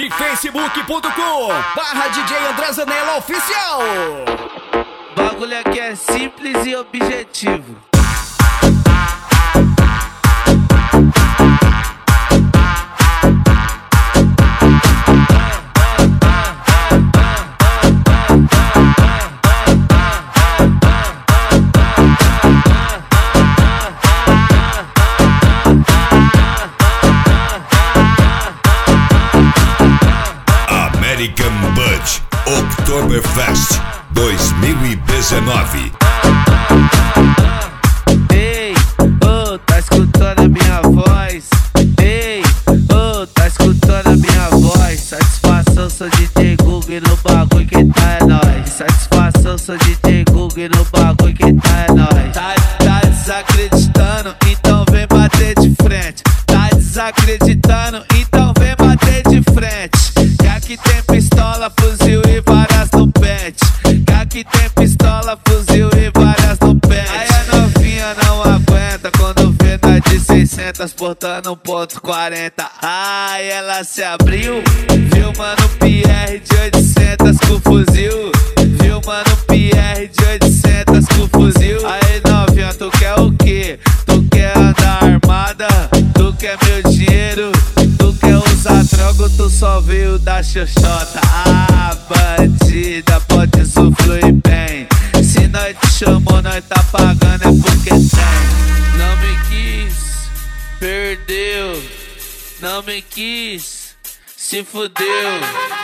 e facebook.com/DJ André Zanella Oficial. Bagulho aqui é simples e objetivo. American Butch Oktoberfest 2019. Ei, oh, tá escutando a minha voz? Ei, oh, tá escutando a minha voz? Satisfação, sou DJ Google no bagulho que tá é nóis. Satisfação, sou DJ Google no bagulho que tá é nóis. Tá desacreditando, então vem bater de frente. Tá desacreditando, então vem bater de frente. Que aqui tem pistola, fuzil e várias no pente. Que aqui tem pistola, fuzil e várias no pente. Aí a novinha não aguenta quando vê nós de 600 portando 1.40. Ai, ela se abriu, viu mano PR de 800 com fuzil. Viu mano PR de 800 com fuzil. Aí novinha, tu quer o quê? Tu quer andar armada? Tu quer meu dinheiro? Tu quer usar droga, tu só veio da xoxota. Ah, bandida, pode usufruir bem. Se nós te chamou, nós tá pagando, é porque tem. Não me quis, perdeu. Não me quis, se fudeu.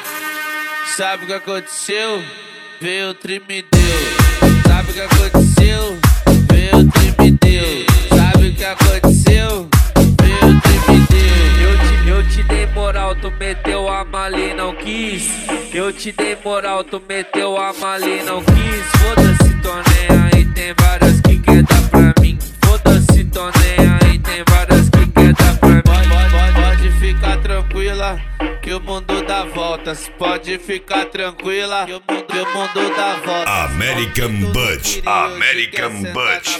Sabe o que aconteceu? Veio o tri me deu. Sabe o que aconteceu? Veio o tri me deu. Sabe o que aconteceu? Veio o tri me deu. Eu te dei moral, tu meteu a mala e não quis. Eu te dei moral, tu meteu a mala e não quis. Foda-se, tô nem aí, tem várias que quer dar pra mim. Foda-se, tô nem aí, tem várias que quer dar pra mim. Pode ficar tranquila, que o mundo dá voltas. Pode ficar tranquila, que o mundo dá voltas. American Butch, American Butch.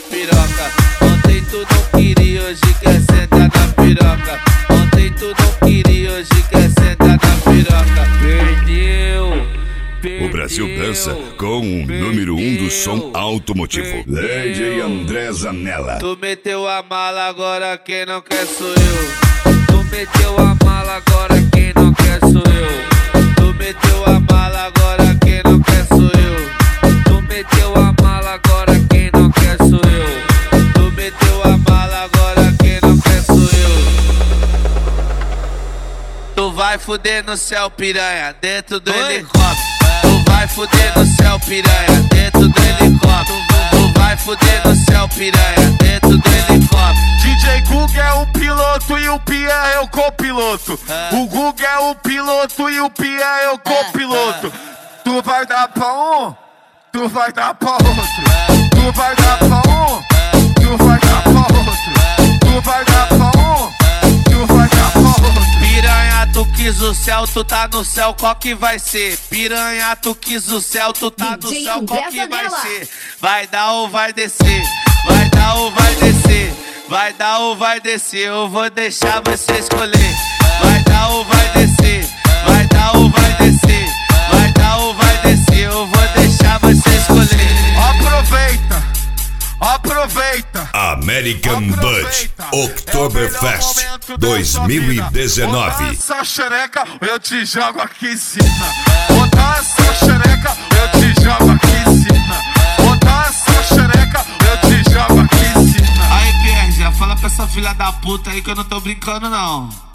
Ontem tu não queria, hoje quer sentar na piroca. Ontem tu não queria, hoje quer sentar na piroca. Perdeu. O Brasil dança com o número 1 do som automotivo, DJ André Zanella. Tu meteu a mala, agora quem não quer sou eu. Tu meteu a mala, agora quem não quer sou eu. Tu meteu a mala, agora quem não quer sou eu. Tu meteu a mala, agora quem não quer sou eu. Tu meteu a mala, agora quem não quer sou eu. Tu vai fuder no céu, piranha, dentro do helicóptero. Tu vai fuder no céu, piranha, dentro do helicóptero. Tu vai fuder no céu, piranha, dentro do helicóptero. DJ Google é o piloto e o Pia é o copiloto. O Google é o piloto e o Pia é o copiloto. Tu vai dar pra um, tu vai dar pra outro. Tu vai dar pra um, tu vai dar pra outro. Tu vai dar pra um, tu vai dar pra outro. Piranha, tu quis o céu, tu tá no céu, qual que vai ser? Piranha, tu quis o céu, tu tá no céu, qual que vai ser? Vai dar ou vai descer? Vai dar ou vai descer? Vai dar ou vai descer? Eu vou deixar você escolher. Vai dar ou vai descer? Vai dar ou vai descer? Vai dar ou vai descer? Eu vou deixar você escolher. Aproveita, aproveita. American Butch Oktoberfest 2019. Essa xereca, eu te jogo aqui em cima. Botar essa xereca, eu te jogo aqui em cima. Botar essa xereca, eu te jogo aqui em cima. Aí, Pierre, já fala pra essa filha da puta aí que eu não tô brincando não.